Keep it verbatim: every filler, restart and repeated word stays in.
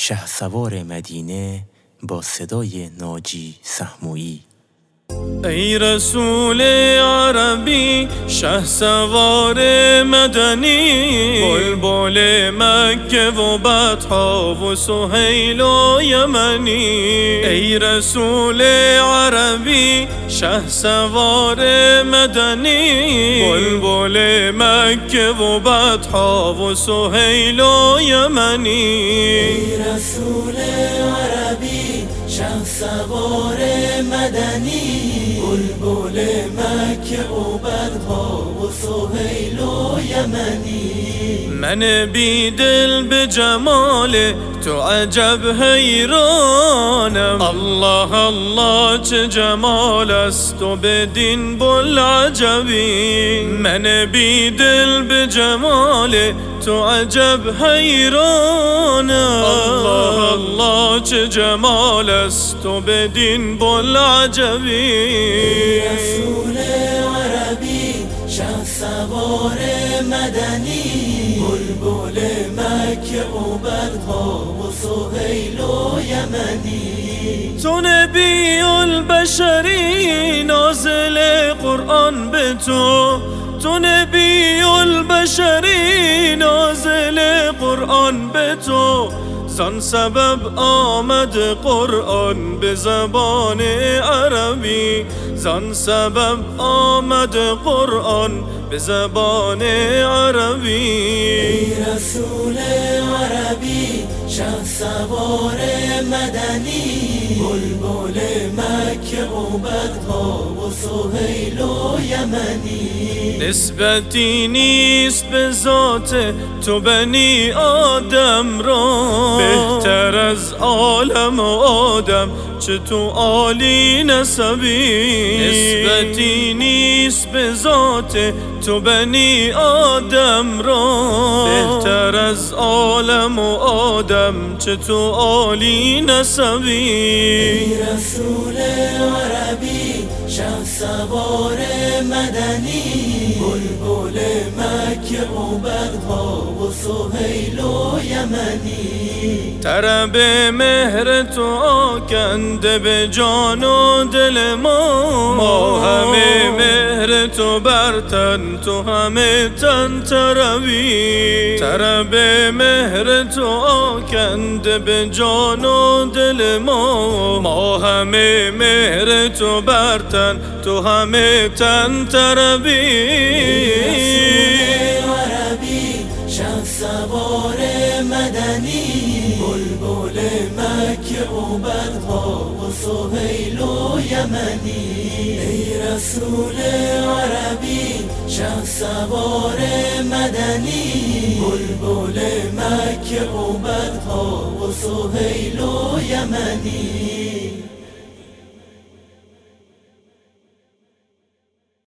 شهسوار مدینه با صدای ناجی سهمویی. ای رسول عربی شهسوار مدنی، بلبل مکه و بطحا و سهیل و یمنی. ای رسول عربی شهسوار مدنی، بلبل مکه و بطحا و سهیل و یمنی. ای رسول عربی شهسوار مدنی، بلبل مکه و بطحا و سهیل و یمنی. من بی دل به جمال تو عجب حیرانم، الله الله چه جمال است و بدین بوالعجبی. من بی دل به جمال تو عجب حیرانم، الله الله چه جمال است و بدین بوالعجبی. رسول عربی شهسوار مدنی، بلبل مکه و بطحا و سهیل و یمنی. تو نبی البشری نازل قرآن به تو، تو نبی البشری نازل قرآن به تو. زان سبب آمد قرآن به زبان عربی، زان سبب آمد قرآن به زبان عربی. ای رسول عربی شهسوار مدنی، بلبل مکه و بطحا و سهیل و یمنی. نسبتی نیست به ذات تو بنی آدم را، بهتر از عالم و آدم چه تو عالی نسبی. نسبتی نیست به ذات تو بنی آدم را، بهتر از عالم و آدم چه تو عالی نسبی. ای رسول عربی شهسوار مدنی، بلبل مکه و بطحا و سهیل و یمنی. طرب مهر تو آکنده به جان و دل ما، ما همه مهر تو برتن تو همه تن طربی. طرب مهر تو آکنده به جان و دل ما، ما همه مهر تو برتن تو همه تن طربی. عربی شهسوار مدنی، بلبل مکه و بطحا و سهیل و یمنی. ای رسول عربی شهسوار مدنی، بلبل مکه و بطحا و سهیل و یمنی.